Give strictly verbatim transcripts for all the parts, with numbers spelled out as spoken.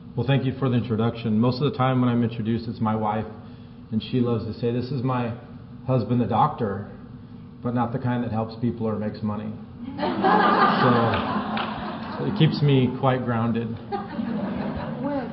Well, thank you for the introduction. Most of the time when I'm introduced, it's my wife, and she loves to say, "This is my husband, the doctor, but not the kind that helps people or makes money." so, so it keeps me quite grounded. Well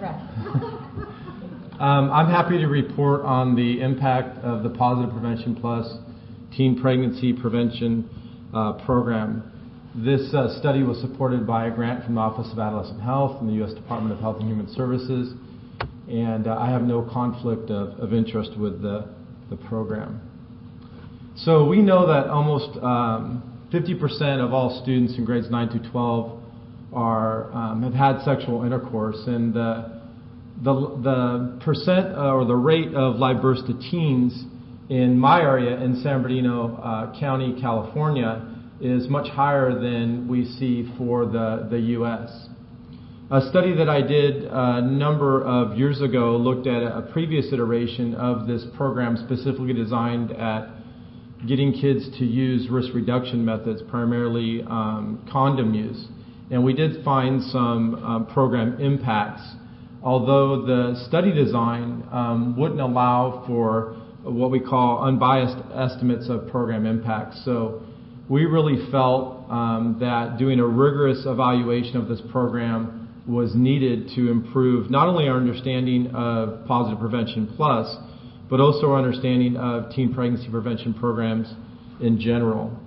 done. um, I'm happy to report on the impact of the Positive Prevention Plus Teen Pregnancy Prevention uh, Program. This uh, study was supported by a grant from the Office of Adolescent Health and the U S Department of Health and Human Services, and uh, I have no conflict of, of interest with the, the program. So we know that almost um, fifty percent of all students in grades nine to twelve are um, have had sexual intercourse, and the the, the percent uh, or the rate of live births to teens in my area in San Bernardino uh, County, California, is much higher than we see for the, the U S. A study that I did a number of years ago looked at a previous iteration of this program specifically designed at getting kids to use risk reduction methods, primarily um, condom use. And we did find some um, program impacts, although the study design um, wouldn't allow for what we call unbiased estimates of program impacts. So we really felt um, that doing a rigorous evaluation of this program was needed to improve not only our understanding of Positive Prevention Plus, but also our understanding of teen pregnancy prevention programs in general.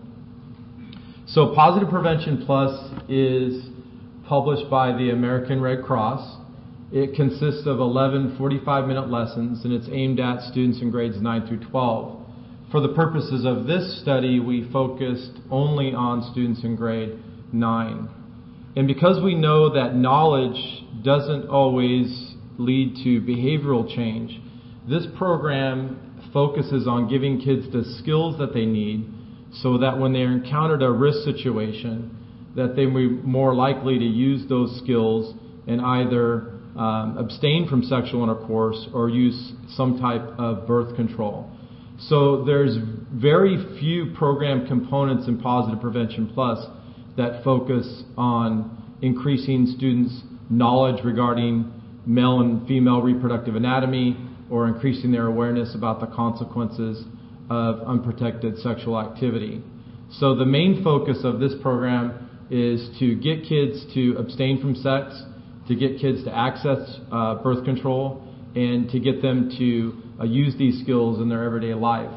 So Positive Prevention Plus is published by the American Red Cross. It consists of eleven forty-five minute lessons, and it's aimed at students in grades nine through twelve. For the purposes of this study, we focused only on students in grade nine. And because we know that knowledge doesn't always lead to behavioral change, this program focuses on giving kids the skills that they need so that when they're encountered a risk situation, that they will be more likely to use those skills and either um, abstain from sexual intercourse or use some type of birth control. So there's very few program components in Positive Prevention Plus that focus on increasing students' knowledge regarding male and female reproductive anatomy or increasing their awareness about the consequences of unprotected sexual activity. So the main focus of this program is to get kids to abstain from sex, to get kids to access uh, birth control, and to get them to uh, use these skills in their everyday life.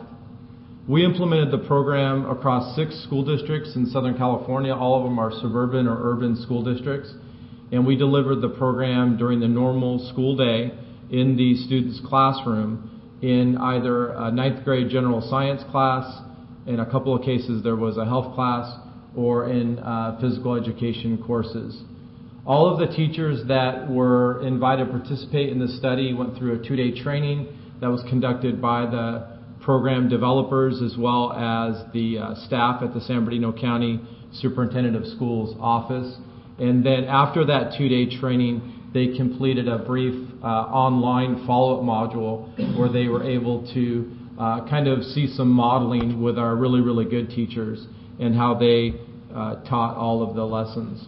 We implemented the program across six school districts in Southern California. All of them are suburban or urban school districts. And we delivered the program during the normal school day in the student's classroom in either a ninth grade general science class, in a couple of cases there was a health class, or in uh, physical education courses. All of the teachers that were invited to participate in the study went through a two-day training that was conducted by the program developers as well as the uh, staff at the San Bernardino County Superintendent of Schools office. And then after that two-day training, they completed a brief uh, online follow-up module where they were able to uh, kind of see some modeling with our really, really good teachers and how they uh, taught all of the lessons.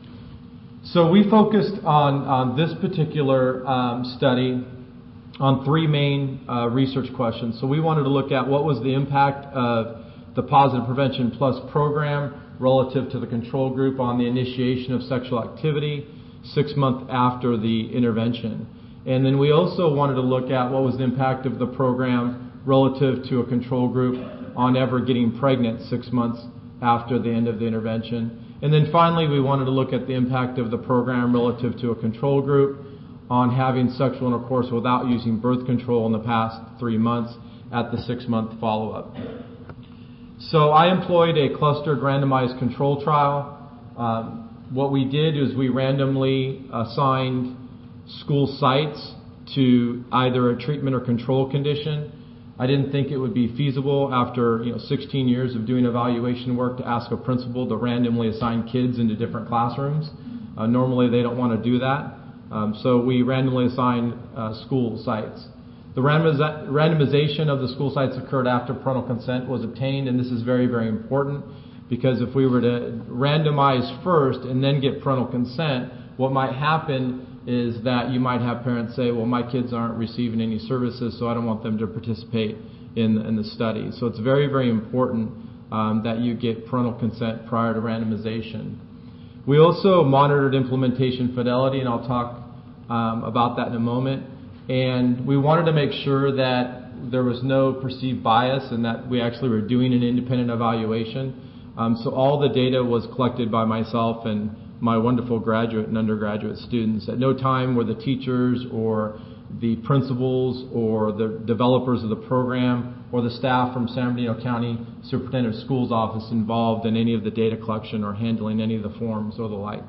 So we focused on, on this particular um, study on three main uh, research questions. So we wanted to look at what was the impact of the Positive Prevention Plus program relative to the control group on the initiation of sexual activity six months after the intervention. And then we also wanted to look at what was the impact of the program relative to a control group on ever getting pregnant six months after the end of the intervention. And then finally, we wanted to look at the impact of the program relative to a control group on having sexual intercourse without using birth control in the past three months at the six-month follow-up. So I employed a clustered randomized control trial. Um, what we did is we randomly assigned school sites to either a treatment or control condition. I didn't think it would be feasible after you know sixteen years of doing evaluation work to ask a principal to randomly assign kids into different classrooms. Uh, normally they don't want to do that. Um, so we randomly assigned uh, school sites. The randomiza- randomization of the school sites occurred after parental consent was obtained, and this is very, very important because if we were to randomize first and then get parental consent, what might happen is that you might have parents say, well, my kids aren't receiving any services, so I don't want them to participate in, in the study. So it's very, very important um, that you get parental consent prior to randomization. We also monitored implementation fidelity, and I'll talk um, about that in a moment. And we wanted to make sure that there was no perceived bias and that we actually were doing an independent evaluation. Um, so all the data was collected by myself and my wonderful graduate and undergraduate students. At no time were the teachers or the principals or the developers of the program or the staff from San Bernardino County Superintendent of Schools Office involved in any of the data collection or handling any of the forms or the like.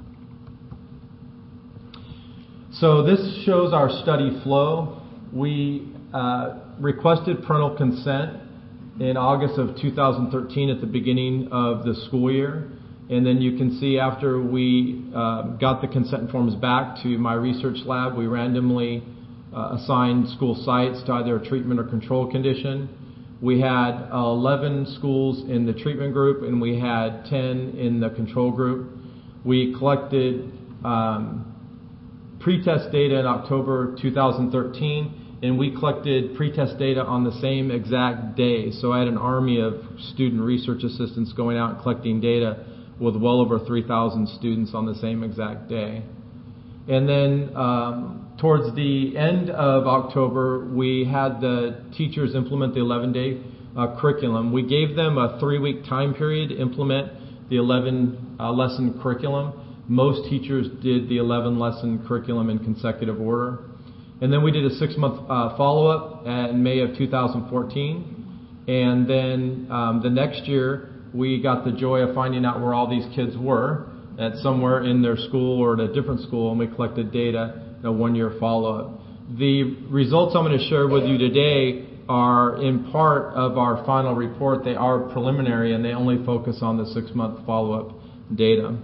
So this shows our study flow. We uh, requested parental consent in August of two thousand thirteen at the beginning of the school year. And then you can see after we uh, got the consent forms back to my research lab, we randomly uh, assigned school sites to either a treatment or control condition. We had eleven schools in the treatment group and we had ten in the control group. We collected um, pretest data in October two thousand thirteen, and we collected pretest data on the same exact day. So I had an army of student research assistants going out and collecting data with well over three thousand students on the same exact day. And then um, towards the end of October, we had the teachers implement the eleven-day uh, curriculum. We gave them a three-week time period to implement the eleven-lesson uh, curriculum. Most teachers did the eleven-lesson curriculum in consecutive order. And then we did a six-month uh, follow-up in May of two thousand fourteen. And then um, the next year, we got the joy of finding out where all these kids were at somewhere in their school or at a different school, and we collected data in a one-year follow-up. The results I'm going to share with you today are in part of our final report. They are preliminary, and they only focus on the six-month follow-up data.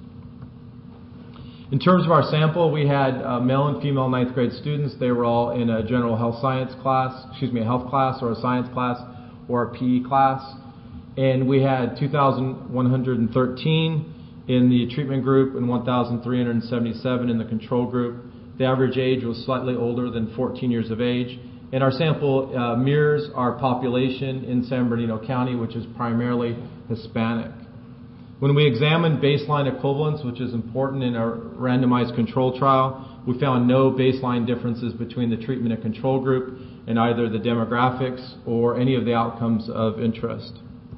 In terms of our sample, we had uh, male and female ninth grade students. They were all in a general health science class, excuse me, a health class or a science class or a P E class. And we had two thousand one hundred thirteen in the treatment group and one thousand three hundred seventy-seven in the control group. The average age was slightly older than fourteen years of age. And our sample uh, mirrors our population in San Bernardino County, which is primarily Hispanic. When we examined baseline equivalence, which is important in our randomized control trial, we found no baseline differences between the treatment and control group in either the demographics or any of the outcomes of interest.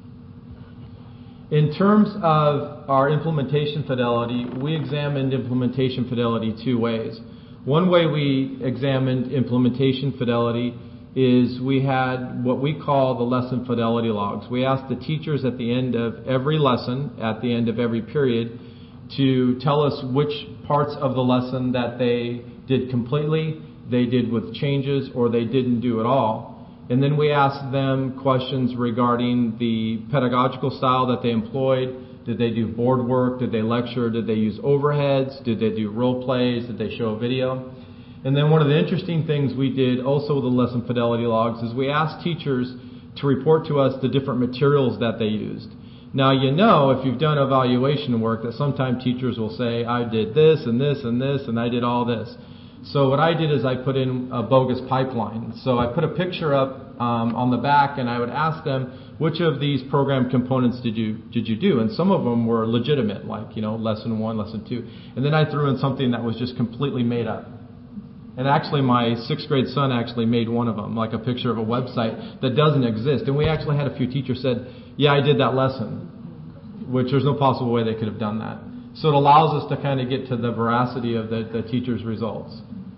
In terms of our implementation fidelity, we examined implementation fidelity two ways. One way we examined implementation fidelity is we had what we call the lesson fidelity logs. We asked the teachers at the end of every lesson, at the end of every period, to tell us which parts of the lesson that they did completely, they did with changes, or they didn't do at all. And then we asked them questions regarding the pedagogical style that they employed. Did they do board work? Did they lecture? Did they use overheads? Did they do role plays? Did they show a video? And then one of the interesting things we did also with the lesson fidelity logs is we asked teachers to report to us the different materials that they used. Now, you know, if you've done evaluation work, that sometimes teachers will say, I did this and this and this and I did all this. So what I did is I put in a bogus pipeline. So I put a picture up um, on the back, and I would ask them, which of these program components did you did you do? And some of them were legitimate, like, you know, lesson one, lesson two. And then I threw in something that was just completely made up. And actually, my sixth grade son actually made one of them, like a picture of a website that doesn't exist. And we actually had a few teachers said, yeah, I did that lesson, which there's no possible way they could have done that. So it allows us to kind of get to the veracity of the, the teacher's results.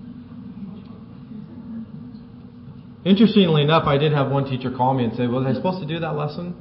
Interestingly enough, I did have one teacher call me and say, was I supposed to do that lesson?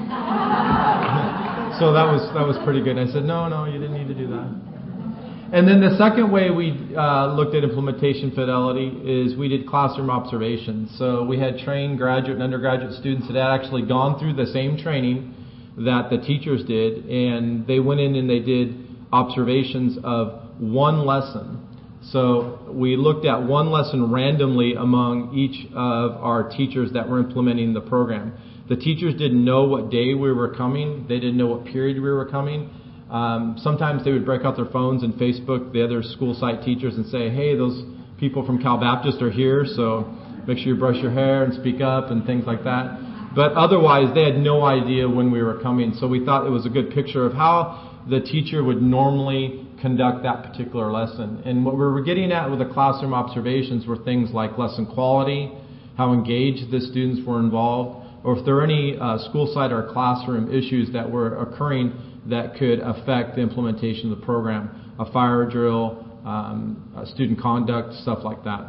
So that was that was pretty good. And I said, no, no, you didn't need to do that. And then the second way we uh, looked at implementation fidelity is we did classroom observations. So we had trained graduate and undergraduate students that had actually gone through the same training that the teachers did, and they went in and they did observations of one lesson. So we looked at one lesson randomly among each of our teachers that were implementing the program. The teachers didn't know what day we were coming. They didn't know what period we were coming. Um, sometimes they would break out their phones and Facebook the other school site teachers and say, hey, those people from Cal Baptist are here, so make sure you brush your hair and speak up and things like that. But otherwise, they had no idea when we were coming. So we thought it was a good picture of how the teacher would normally conduct that particular lesson. And what we were getting at with the classroom observations were things like lesson quality, how engaged the students were involved, or if there were any uh, school site or classroom issues that were occurring that could affect the implementation of the program, a fire drill, um, uh, student conduct, stuff like that.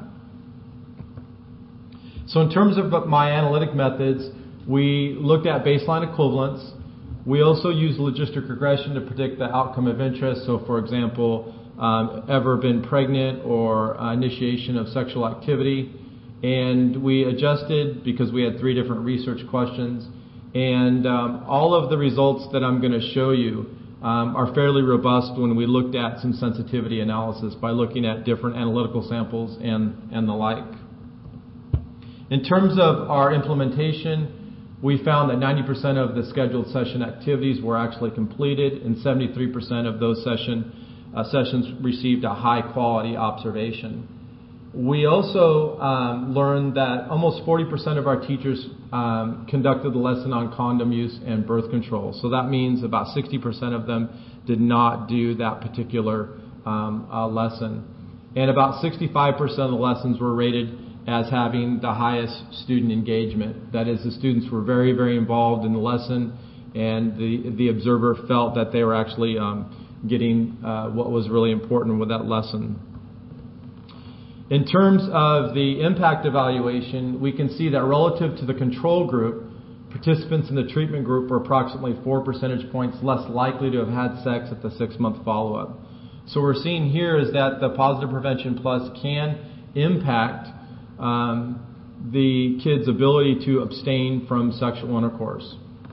So in terms of my analytic methods, we looked at baseline equivalence. We also used logistic regression to predict the outcome of interest. So for example, um, ever been pregnant or uh, initiation of sexual activity. And we adjusted because we had three different research questions. And um, all of the results that I'm going to show you um, are fairly robust when we looked at some sensitivity analysis by looking at different analytical samples and, and the like. In terms of our implementation, we found that ninety percent of the scheduled session activities were actually completed, and seventy-three percent of those session, uh, sessions received a high-quality observation. We also um, learned that almost forty percent of our teachers um, conducted the lesson on condom use and birth control. So that means about sixty percent of them did not do that particular um, uh, lesson. And about sixty-five percent of the lessons were rated as having the highest student engagement. That is, the students were very, very involved in the lesson, and the, the observer felt that they were actually um, getting uh, what was really important with that lesson. In terms of the impact evaluation, we can see that relative to the control group, participants in the treatment group were approximately four percentage points less likely to have had sex at the six-month follow-up. So what we're seeing here is that the Positive Prevention Plus can impact um, the kids' ability to abstain from sexual intercourse.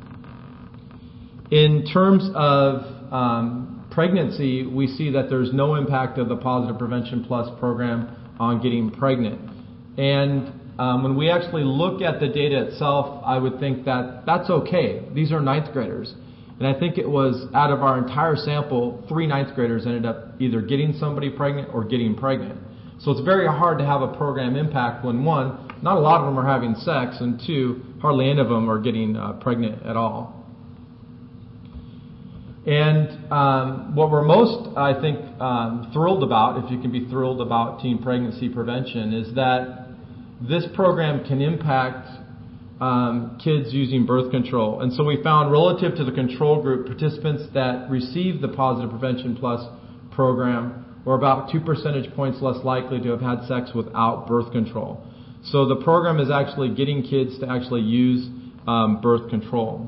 In terms of um, pregnancy, we see that there's no impact of the Positive Prevention Plus program on getting pregnant. And um, when we actually look at the data itself, I would think that that's okay. These are ninth graders. And I think it was out of our entire sample, three ninth graders ended up either getting somebody pregnant or getting pregnant. So it's very hard to have a program impact when, one, not a lot of them are having sex, and two, hardly any of them are getting uh, pregnant at all. And um, what we're most, I think, um, thrilled about, if you can be thrilled about teen pregnancy prevention, is that this program can impact um, kids using birth control. And so we found, relative to the control group, participants that received the Positive Prevention Plus program were about two percentage points less likely to have had sex without birth control. So the program is actually getting kids to actually use um, birth control.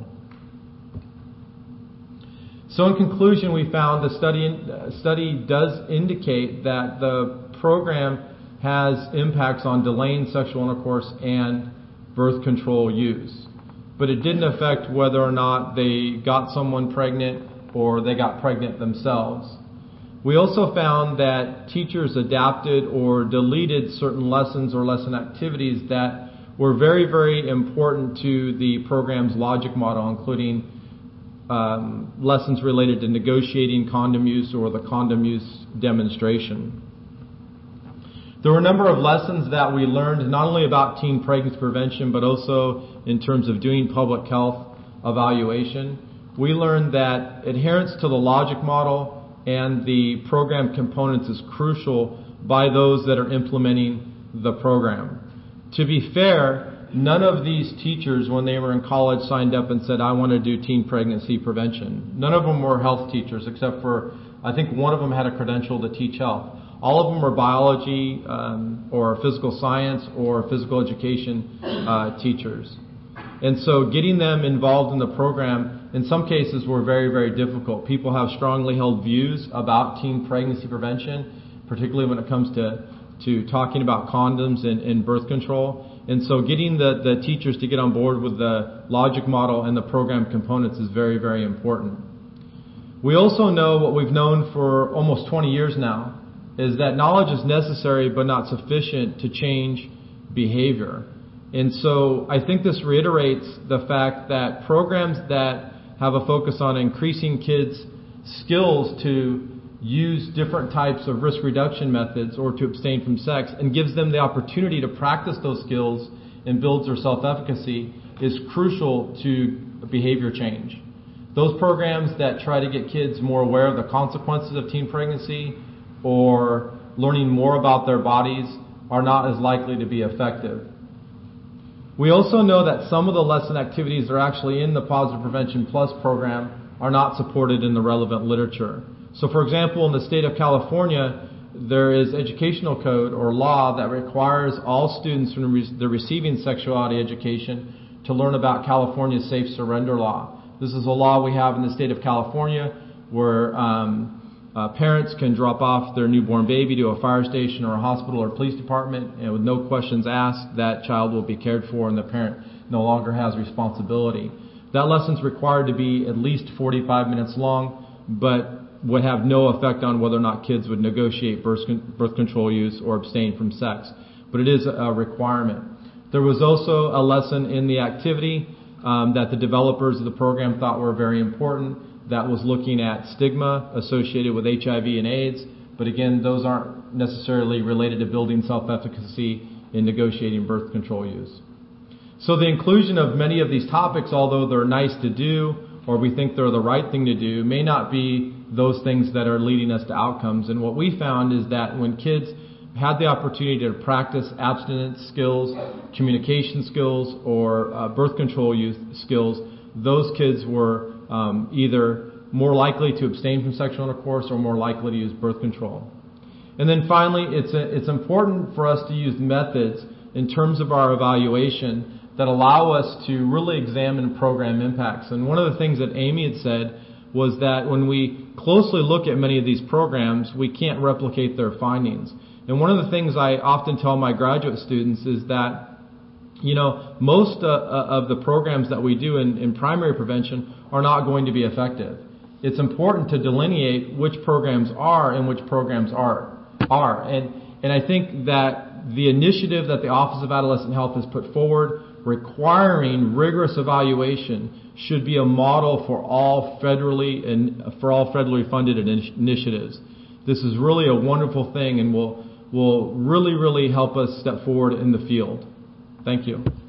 So in conclusion, we found the study, uh, study does indicate that the program has impacts on delaying sexual intercourse and birth control use. But it didn't affect whether or not they got someone pregnant or they got pregnant themselves. We also found that teachers adapted or deleted certain lessons or lesson activities that were very, very important to the program's logic model, including um, lessons related to negotiating condom use or the condom use demonstration. There were a number of lessons that we learned, not only about teen pregnancy prevention, but also in terms of doing public health evaluation. We learned that adherence to the logic model and the program components is crucial by those that are implementing the program. To be fair, none of these teachers, when they were in college, signed up and said, I want to do teen pregnancy prevention. None of them were health teachers, except for, I think one of them had a credential to teach health. All of them were biology um, or physical science or physical education uh, teachers. And so getting them involved in the program, in some cases, were very, very difficult. People have strongly held views about teen pregnancy prevention, particularly when it comes to, to talking about condoms and, and birth control. And so getting the, the teachers to get on board with the logic model and the program components is very, very important. We also know what we've known for almost twenty years now, is that knowledge is necessary but not sufficient to change behavior. And so I think this reiterates the fact that programs that have a focus on increasing kids' skills to use different types of risk reduction methods or to abstain from sex, and gives them the opportunity to practice those skills and builds their self-efficacy, is crucial to behavior change. Those programs that try to get kids more aware of the consequences of teen pregnancy or learning more about their bodies are not as likely to be effective. We also know that some of the lesson activities that are actually in the Positive Prevention Plus program are not supported in the relevant literature. So for example, in the state of California, there is educational code or law that requires all students when they're receiving sexuality education to learn about California's safe surrender law. This is a law we have in the state of California where um, uh, parents can drop off their newborn baby to a fire station or a hospital or police department, and with no questions asked, that child will be cared for and the parent no longer has responsibility. That lesson's required to be at least forty-five minutes long, but would have no effect on whether or not kids would negotiate birth, birth control use or abstain from sex. But it is a requirement. There was also a lesson in the activity um, that the developers of the program thought were very important, that was looking at stigma associated with H I V and AIDS. But again, those aren't necessarily related to building self-efficacy in negotiating birth control use. So the inclusion of many of these topics, although they're nice to do, or we think they're the right thing to do, may not be those things that are leading us to outcomes. And what we found is that when kids had the opportunity to practice abstinence skills, communication skills, or uh, birth control use skills, those kids were um, either more likely to abstain from sexual intercourse or more likely to use birth control. And then finally, it's a, it's important for us to use methods in terms of our evaluation that allow us to really examine program impacts. And one of the things that Amy had said was that when we closely look at many of these programs, we can't replicate their findings. And one of the things I often tell my graduate students is that, you know, most uh, of the programs that we do in, in primary prevention are not going to be effective. It's important to delineate which programs are and which programs are. are. And, and I think that the initiative that the Office of Adolescent Health has put forward, requiring rigorous evaluation, should be a model for all federally and for all federally funded initiatives. This is really a wonderful thing and will will really, really help us step forward in the field. Thank you.